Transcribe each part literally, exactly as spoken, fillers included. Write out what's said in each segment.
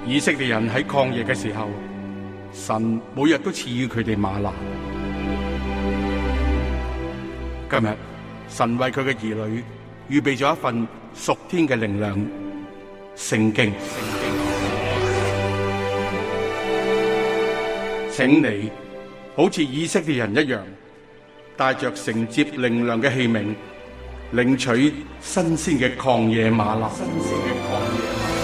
以色列人喺曠野嘅時候，神每日都賜予佢哋嗎哪。今日神為佢嘅兒女預備咗一份屬天嘅靈糧——聖經。請你好似以色列人一樣，帶着承接靈糧嘅器皿，領取新鮮嘅曠野嗎哪。新鮮嘅曠野嗎哪。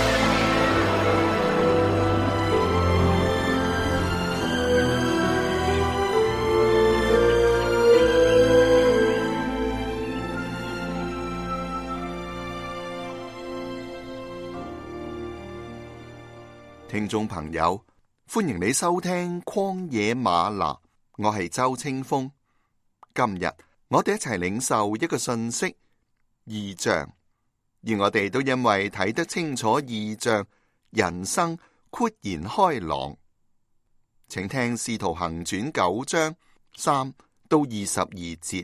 聽眾朋友，歡迎你收聽曠野嗎哪，我係周清風。今日我哋一齊領受一個信息，異象，而我哋都因為睇得清楚異象，人生豁然開朗。請聽《使徒行傳》九章三到二十二節。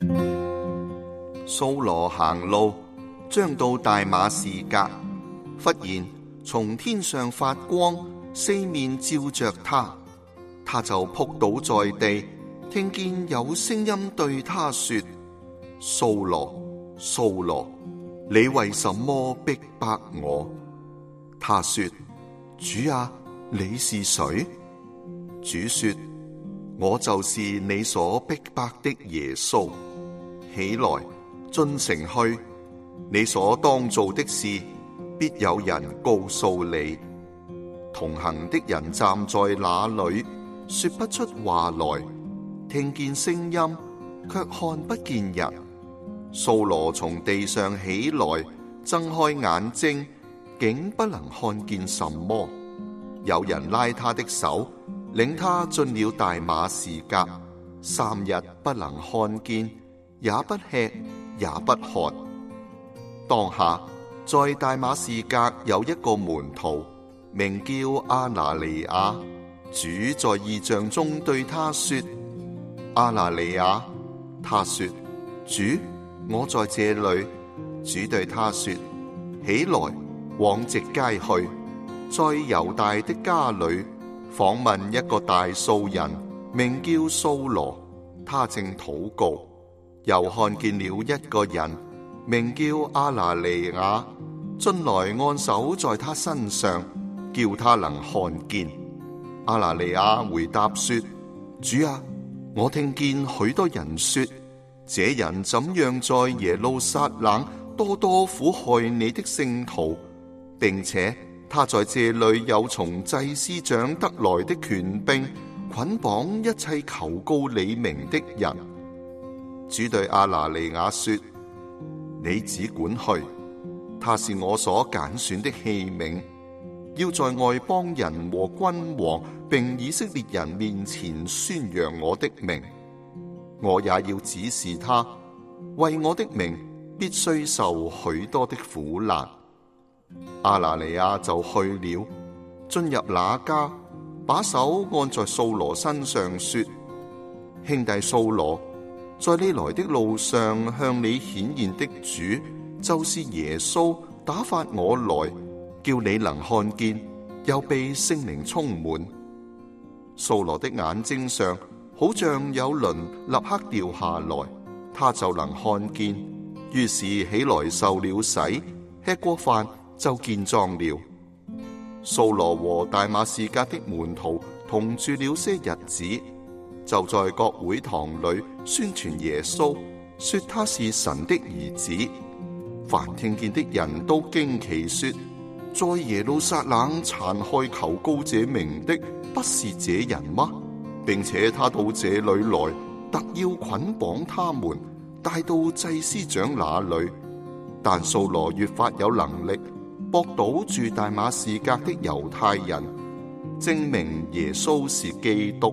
掃羅行路，將到大馬士革，忽然從天上發光，四面照着他，他就仆倒在地，聽見有聲音對他說：掃羅，掃羅，你為什麼逼迫我？他說：主啊，你是誰？主說：我就是你所逼迫的耶穌。起來，進城去，你所當做的事必有人告訴你。同行的人站在那裏，說不出話來，聽見聲音，卻看不見人。掃羅從地上起來，睜開眼睛，竟不能看見什麼。有人拉他的手，領他進了大馬士革，三日不能看見，也不吃，也不喝。當下在大馬士革有一個門徒，名叫亞拿尼亞。主在異象中對他說：亞拿尼亞。他說：主，我在這裏。主對他說：起來，往直街去，在猶大的家裏訪問一個大數人，名叫掃羅，他正禱告。又看見了一個人，名叫亞拿尼亞，進來按手在他身上，叫他能看見。亞拿尼亞回答說：主啊，我聽見許多人說，這人怎樣在耶路撒冷多多苦害你的聖徒，並且他在這裏有從祭司長得來的權柄，捆綁一切求告你名的人。主對亞拿尼亞說：你只管去，他是我所揀選的器皿，要在外邦人和君王並以色列人面前宣揚我的名。我也要指示他，為我的名必須受許多的苦難。亞拿尼亞就去了，進入那家，把手按在掃羅身上，說：兄弟掃羅，在你來的路上向你顯現的主，就是耶穌，打發我來，叫你能看見，又被聖靈充滿。掃羅的眼睛上好像有鱗立刻掉下來，他就能看見，於是起來受了洗，吃過飯就健壯了。掃羅和大馬士革的門徒同住了些日子，就在各會堂裏宣傳耶穌，說他是神的兒子。凡聽見的人都驚奇說：在耶路撒冷殘害求告這名的，不是這人嗎？並且他到這裏來，特要捆綁他們，帶到祭司長那裏。但掃羅越發有能力，駁倒住大馬士革的猶太人，證明耶穌是基督。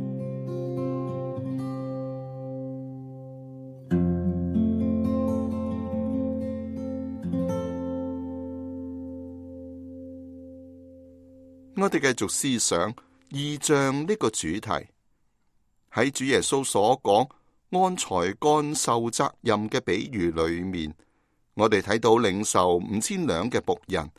我哋繼續思想異象呢個主題。喺主耶穌所講按才幹受責任嘅比喻裏面，我哋睇到領受五千兩嘅僕人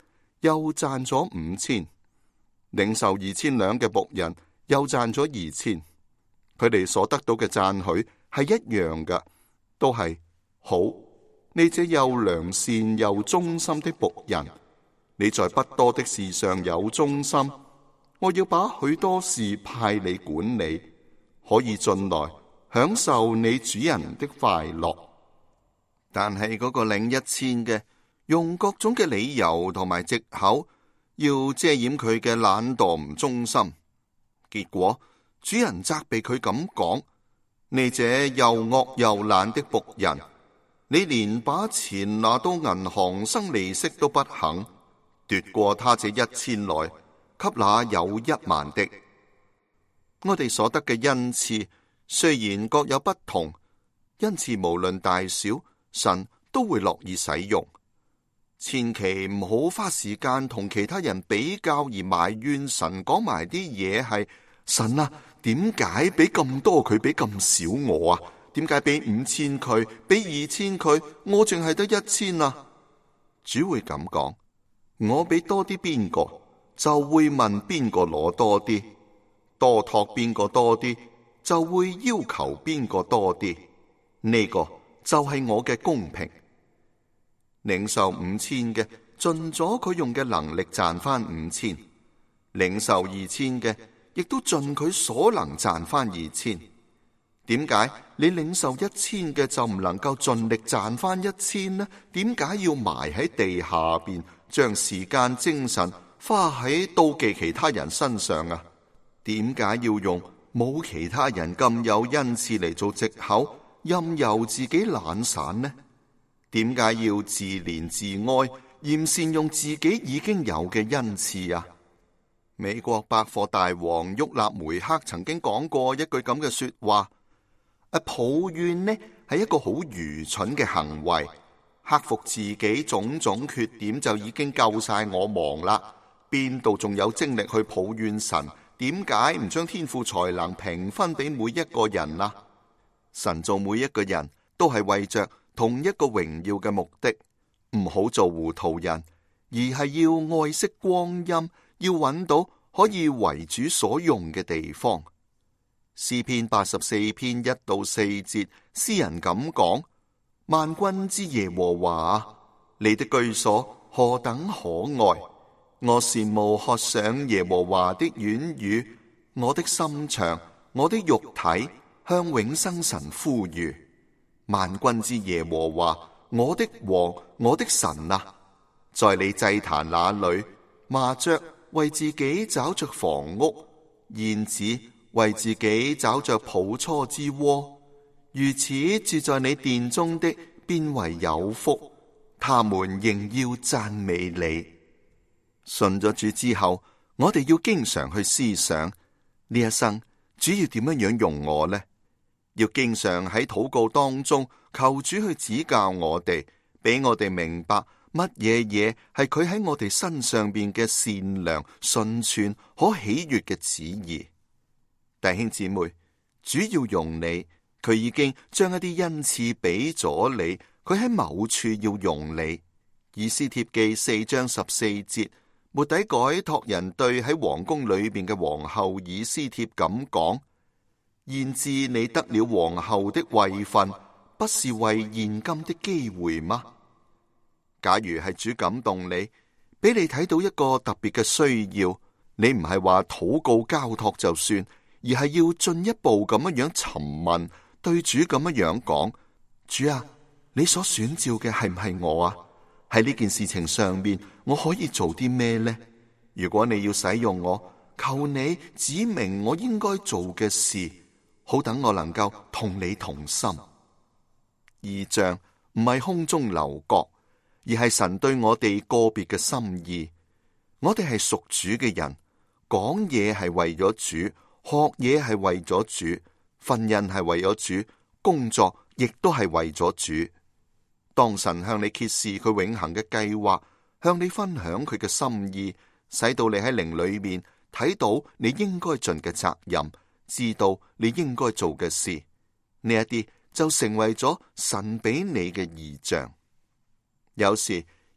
又賺咗五千，領受二千兩嘅僕人又賺咗二千。佢哋所得到嘅讚許係一樣嘅，都係好。你這又良善又忠心的僕人，你在不多的事上有忠心，我要把許多事派你管理，可以進來享受你主人的快樂。但係嗰個領一千嘅，用各種嘅理由同埋藉口，要遮掩佢嘅懶惰唔忠心。結果主人責備佢咁講：你這又惡又懶的僕人，你連把錢拿到銀行生利息都不肯，奪過他這一千來，給那有一萬的。我哋所得嘅恩賜雖然各有不同，恩賜無論大小，神都會樂意使用。千祈唔好花時間同其他人比較而埋怨神，講埋啲嘢係神啊，點解俾咁多佢，俾咁少我啊？點解俾五千佢，俾二千佢，我淨係得一千啊？主會咁講，我俾多啲邊個，就會問邊個攞多啲；多託邊個多啲，就會要求邊個多啲。呢個就係我嘅公平。領受五千嘅，盡咗佢用嘅能力賺翻五千；領受二千嘅，亦都盡佢所能賺翻二千。點解你領受一千嘅就唔能夠盡力賺翻一千呢？點解要埋喺地下邊，將時間精神花喺妒忌其他人身上啊？點解要用冇其他人咁有恩賜嚟做藉口，任由自己懶散呢？點解要自憐自哀，嫌善用自己已經有嘅恩賜啊？美國百貨大王沃納梅克曾經講過一句咁嘅說話：抱怨呢係一個好愚蠢嘅行為，克服自己種種缺點就已經夠晒我忙啦，邊度仲有精力去抱怨神？點解唔將天賦才能平分俾每一個人啊？神做每一個人都係為着同一個榮耀嘅目的，唔好做糊塗人，而係要愛惜光陰，要揾到可以為主所用嘅地方。詩篇八十四篇一到四節，詩人咁講：萬軍之耶和華，你的居所何等可愛！我羨慕渴想耶和華的院宇，我的心腸，我的肉體向永生神呼籲。萬軍之耶和華，我的王，我的神啊，在你祭壇那裏，麻雀為自己找着房屋，燕子為自己找着抱雛之窩，如此住在你殿中的，便為有福，他們仍要讚美你。信咗主之後，我哋要經常去思想呢一生主要點樣樣用我呢？要經常喺禱告當中求主去指教我哋，俾我哋明白乜嘢嘢係佢喺我哋身上邊嘅善良、純全、可喜悅嘅旨意。弟兄姊妹，主要用你，佢已經將一啲恩賜俾咗你，佢喺某處要用你。以斯帖記四章十四節，末底改託人對喺皇宮裏邊嘅皇后以斯帖咁講：焉知你得了皇后的位分，不是為現今的機會嗎？假如係主感動你，俾你睇到一個特別嘅需要，你唔係話禱告交託就算，而係要進一步咁樣樣詢問，對主咁樣樣講：主啊，你所選召嘅係唔係我啊？喺呢件事情上面，我可以做啲咩呢？如果你要使用我，求你指明我應該做嘅事，好等我能夠同你同心。異象唔係空中樓閣，而係神對我哋個別嘅心意。我哋係屬主嘅人，講嘢係為咗主，學嘢係為咗主，婚姻係為咗主，工作亦都係為咗主。當神向你揭示佢永恆嘅計劃，向你分享佢嘅心意，使到你喺靈裏面睇到你應該盡嘅責任，知道你應該做嘅事，呢一啲就成為咗神俾你嘅異象。有時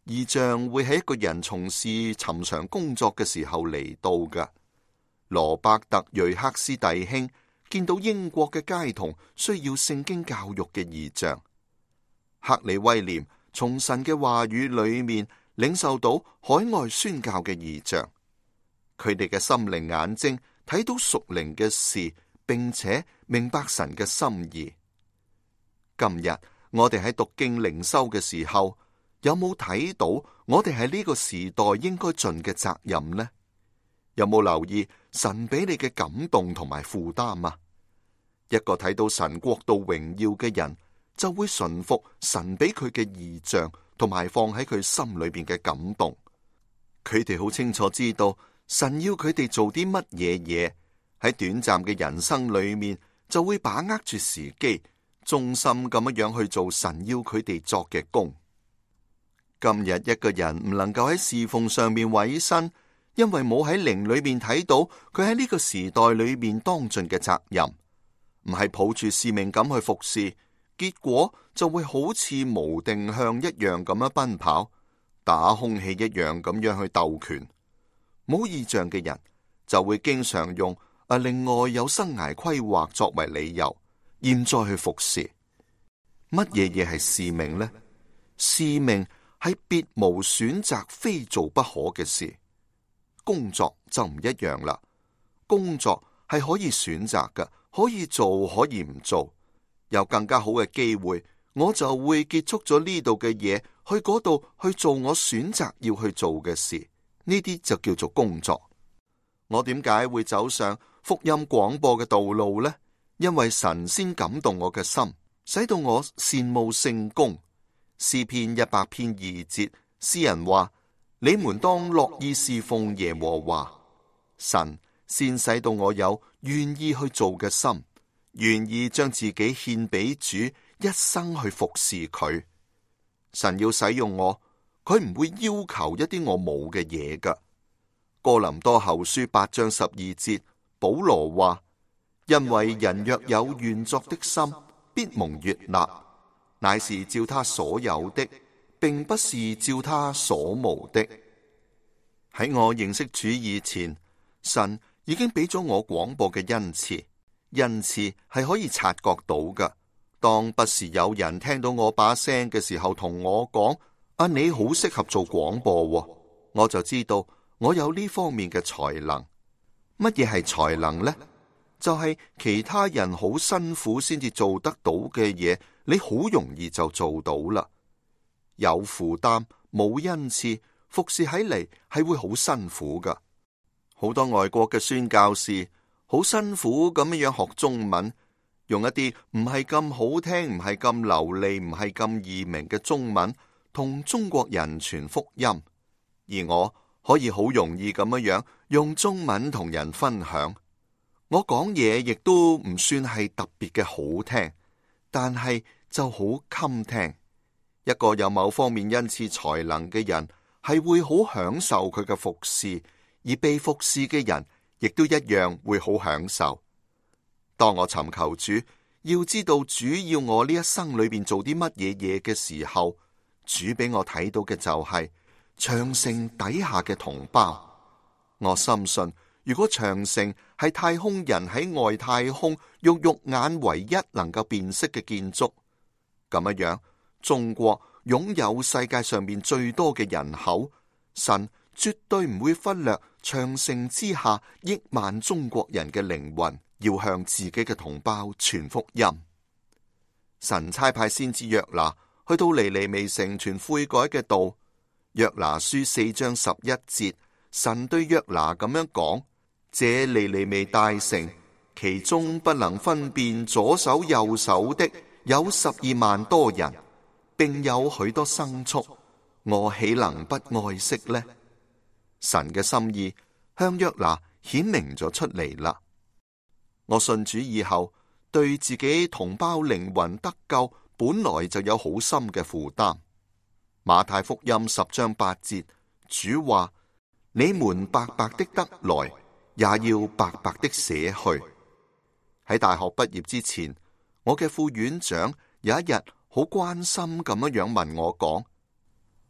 異象會喺一個人從事尋常工作嘅時候嚟到㗎。羅伯特瑞克斯弟兄見到英國嘅街童需要聖經教育嘅異象，克里威廉從神嘅話語裏面領受到海外宣教嘅異象，佢哋嘅心靈眼睛睇到屬靈嘅事，並且明白神嘅心意。今日我哋喺讀經靈修嘅時候，有冇睇到我哋喺呢個時代應該盡嘅責任呢？有冇留意神俾你嘅感動同埋負擔啊？一個睇到神國度榮耀嘅人，就會順服神俾佢嘅異象，同埋放喺佢心裏邊嘅感動。佢哋好清楚知道神要佢哋做啲乜嘢嘢，喺短暫嘅人生裏面就會把握住時機，忠心咁樣去做神要佢哋作嘅工。今日一個人唔能夠喺侍奉上面委身，因為冇喺靈裏面睇到佢喺呢個時代裏面當盡嘅責任，唔係抱住使命感去服侍，結果就會好似無定向一樣咁樣奔跑，打空氣一樣咁樣去鬥拳。冇異象嘅人就會經常用啊另外有生涯規劃作為理由，現在去服侍。乜嘢嘢係使命呢？使命係別無選擇，非做不可嘅事。工作就唔一樣啦，工作係可以選擇嘅，可以做可以唔做。有更加好嘅機會，我就會結束咗呢度嘅嘢，去嗰度去做我選擇要去做嘅事。呢啲就叫做工作。我點解會走上福音廣播嘅道路呢？因為神先感動我嘅心，使到我羨慕聖工。詩篇一百篇二節，詩人話：你們當樂意侍奉耶和華。神先使到我有願意去做嘅心，願意將自己獻俾主，一生去服侍佢。神要使用我，佢唔會要求一啲我冇嘅嘢噶。哥林多後書八章十二節，保羅話：因為人若有願作的心，必蒙悅納，乃是照他所有的，並不是照他所無的。喺我認識主以前，神已經俾咗我廣播嘅恩賜，恩賜係可以察覺到噶。當不時有人聽到我把聲嘅時候，同我講：啊，你好適合做廣播喎，我就知道我有呢方面嘅才能。乜嘢係才能呢？就係其他人好辛苦先至做得到嘅嘢，你好容易就做到啦。有負擔冇恩賜，服侍起嚟係會好辛苦噶。好多外國嘅宣教士好辛苦咁樣學中文，用一啲唔係咁好聽、唔係咁流利、唔係咁易明嘅中文同中國人傳福音，而我可以好容易咁樣用中文同人分享。我講嘢亦都唔算係特別嘅好聽，但係就好襟聽。一個有某方面恩賜才能嘅人，係會好享受佢嘅服侍，而被服侍嘅人亦都一樣會好享受。當我尋求主，要知道主要我呢一生裏邊做啲乜嘢嘢嘅時候，主俾我睇到嘅就係長城底下嘅同胞。我深信，如果長城係太空人喺外太空用肉眼唯一能夠辨識嘅建築，咁樣樣，中國擁有世界上面最多嘅人口，神絕對唔會忽略長城之下億萬中國人嘅靈魂，要向自己嘅同胞傳福音。神差派先知約拿去到尼尼微城傳悔改嘅道。約拿書四章十一節，神對約拿咁樣講：這尼尼微大城，其中不能分辨左手右手的有十二萬多人，並有許多牲畜，我豈能不愛惜呢？神嘅心意向約拿顯明咗出嚟啦。我信主以後，對自己同胞靈魂得救本來就有好深嘅負擔。馬太福音十章八節，主話：你們白白的得來，也要白白的捨去。喺大學畢業之前，我嘅副院長有一日好關心咁樣問我講：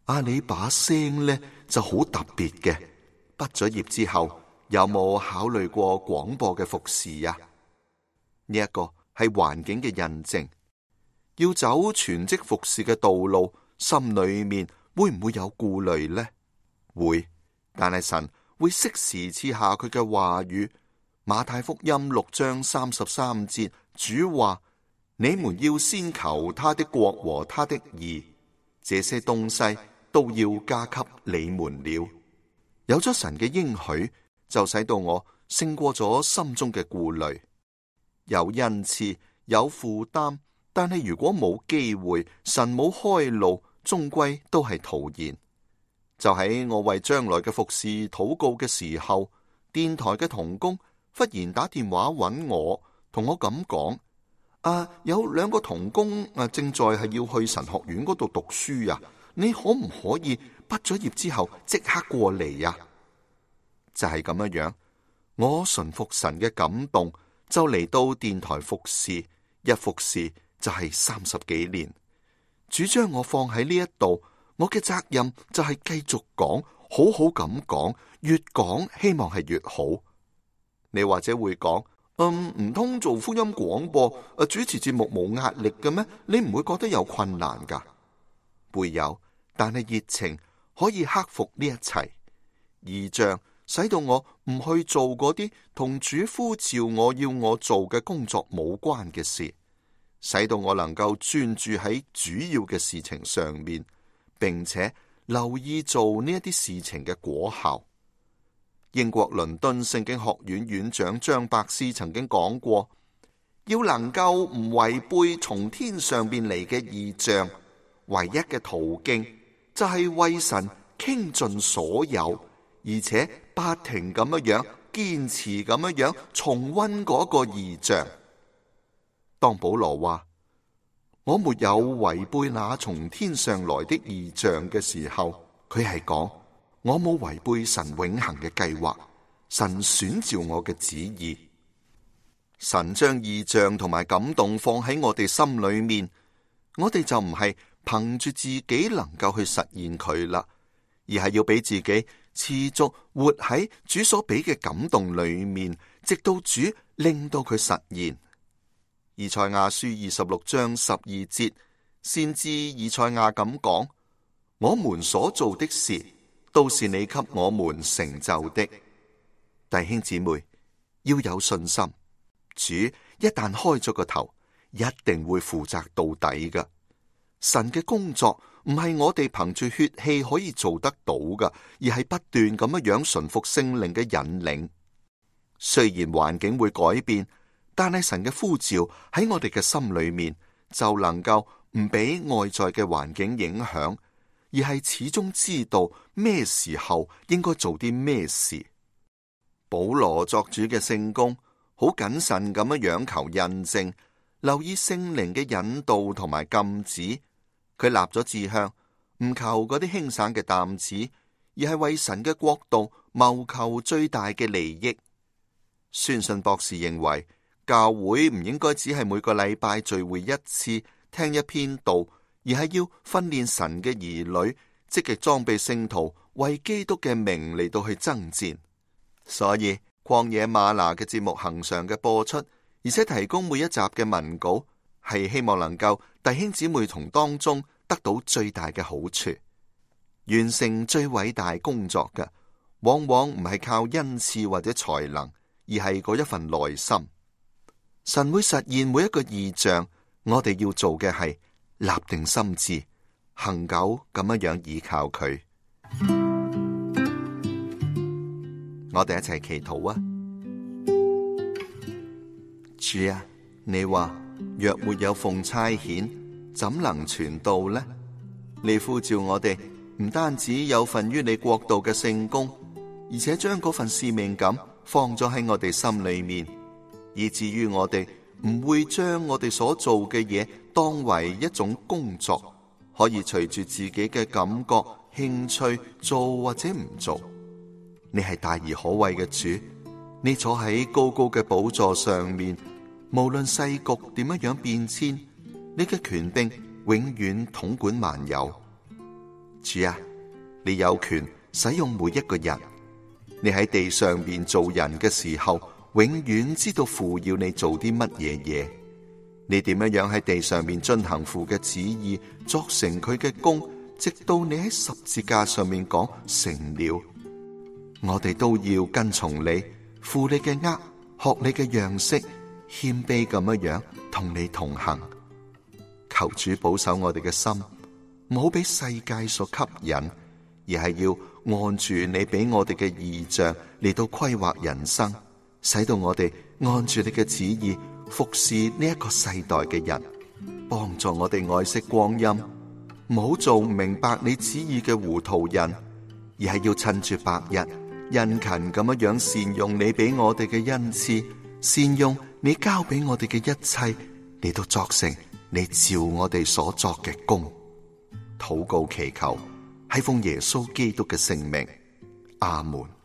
啊，你把聲呢就好特別嘅。畢咗業之後，有冇考慮過廣播嘅服侍啊？呢一個係環境嘅印證。要走全職服侍嘅道路，心裏面會唔會有顧慮呢？會，但係神會適時賜下佢嘅話語。馬太福音六章三十三節，主話：你們要先求他的國和他的義，這些東西都要加給你們了。有咗神嘅應許，就使到我勝過咗心中嘅顧慮。有恩賜，有負擔，但係如果冇機會，神冇開路，終歸都係徒然。就喺我為將來嘅服侍禱告嘅時候，電台嘅同工忽然打電話揾我，同我咁講：啊，有兩個同工啊，正在係要去神學院嗰度讀書啊，你可唔可以畢咗業之後即刻過嚟啊？就係咁樣樣，我順服神嘅感動，就嚟到電台服侍，一服侍就係三十幾年。主將我放喺呢一度，我嘅責任就係繼續講，好好咁講，越講希望係越好。你或者會講，嗯，唔通做福音廣播，誒，主持節目冇壓力嘅咩？你唔會覺得有困難噶？會有，但係熱情可以克服呢一切。異象使到我唔去做嗰啲同主呼召我要我做嘅工作冇關嘅事，使到我能夠專注喺主要嘅事情上面，並且留意做呢一啲事情嘅果效。英國倫敦聖經學院院長張伯斯曾經講過，要能夠唔違背從天上邊嚟嘅異象，唯一嘅途徑就係為神傾盡所有，而且不停咁樣樣堅持咁樣樣重溫嗰個異象。當保羅話我沒有違背那從天上來的異象嘅時候，佢係講我冇違背神永恆嘅計劃，神選召我嘅旨意。神將異象同埋感動放喺我哋心裏面，我哋就唔係憑住自己能夠去實現佢啦，而係要俾自己持續活喺主所俾嘅感動裏面，直到主令到佢實現。以賽亞書二十六章十二節，先知以賽亞咁講：我們所做的事，都是你給我們成就的。弟兄姊妹，要有信心，主一旦開咗個頭，一定會負責到底㗎。神嘅工作唔係我哋憑住血氣可以做得到㗎，而係不斷咁樣樣順服聖靈嘅引領。雖然環境會改變，但係神嘅呼召喺我哋嘅心裏面，就能夠唔俾外在嘅環境影響，而係始終知道咩時候應該做啲咩事。保羅作主嘅聖工，好謹慎咁樣樣求印證，留意聖靈嘅引導同埋禁止。佢立咗志向，唔求嗰啲輕省嘅擔子，而係為神嘅國度謀求最大嘅利益。宣信博士認為，教會唔應該只係每個禮拜聚會一次，聽一篇道，而係要訓練神嘅兒女，積極裝備聖徒，為基督嘅名嚟到去爭戰。所以曠野嗎哪嘅節目恆常嘅播出，而且提供每一集嘅文稿，係希望能夠弟兄姊妹同當中得到最大嘅好處。完成最偉大工作嘅，往往唔係靠恩賜或者才能，而係嗰一份內心。神會實現每一個異象，我哋要做嘅係立定心志，恆久咁樣樣依靠佢。我哋一齊祈禱啊！主啊，你話若沒有奉差遣，怎能傳道呢？你呼召我哋唔單止有份於你國度嘅聖工，而且將嗰份使命感放咗喺我哋心裏面，以至於我哋唔會將我哋所做嘅嘢當為一種工作，可以隨住自己嘅感覺、興趣做或者唔做。你係大而可畏嘅主，你坐喺高高嘅寶座上面，無論世局點樣樣變遷，你嘅權柄永遠統管萬有。 主啊，你有權使用每一個人。你喺地上面做人嘅時候，永遠知道父要你做啲乜嘢嘢。你點樣樣喺地上面遵行父嘅旨意，作成佢嘅功，直到你喺十字架上面講成了。我哋都要跟從你，負你嘅軛，學你嘅樣式，謙卑咁樣樣同你同行。求主保守我哋嘅心，唔好俾世界所吸引，而係要按住你俾我哋嘅異象嚟到規劃人生，使到我哋按住你嘅旨意服侍呢一個世代嘅人，幫助我哋愛惜光陰，唔好做唔明白你旨意嘅糊塗人，而係要趁住白日殷勤咁樣樣善用你俾我哋嘅恩賜，善用你交俾我哋嘅一切嚟到作成你照我哋所作嘅功。禱告祈求係奉耶穌基督嘅聖名，阿門。